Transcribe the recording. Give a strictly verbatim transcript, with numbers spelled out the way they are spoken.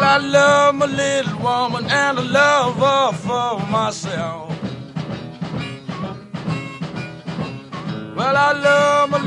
I love my little woman and I love her for myself. Well, I love my